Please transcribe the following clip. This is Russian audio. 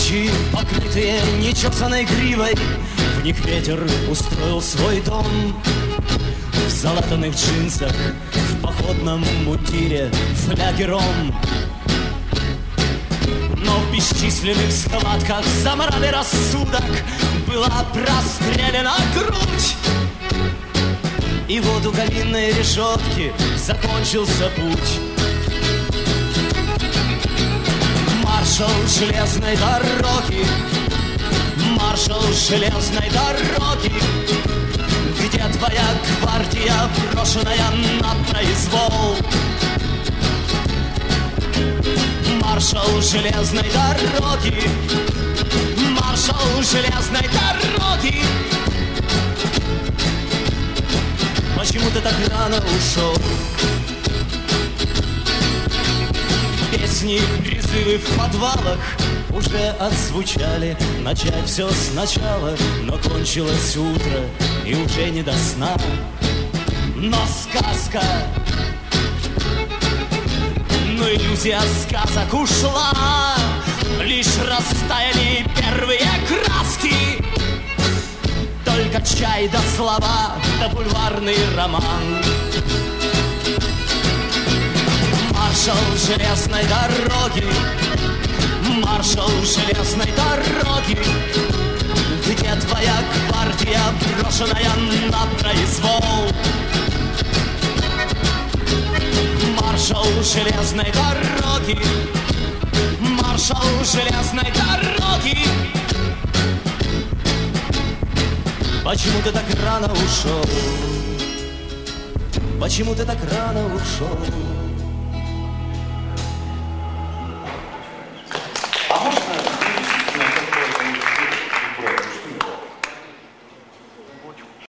тучи, покрытые нечесанной гривой, в них ветер устроил свой дом. В залатанных джинсах, в походном мундире, флягером. Но в бесчисленных схватках за моральный рассудок была прострелена грудь. И вот у каминной решетки закончился путь. Маршал железной дороги, маршал железной дороги, где твоя гвардия, брошенная на произвол? Маршал железной дороги, маршал железной дороги, почему ты так рано ушел? Песни, призывы в подвалах уже отзвучали. Начать все сначала, но кончилось утро, и уже не до сна. Но сказка, но иллюзия сказок ушла. Лишь растаяли первые краски, только чай да слова, да бульварный роман. Маршал железной дороги, маршал железной дороги, где твоя гвардия, брошенная на произвол? Маршал железной дороги, маршал железной дороги, почему ты так рано ушел? Почему ты так рано ушел?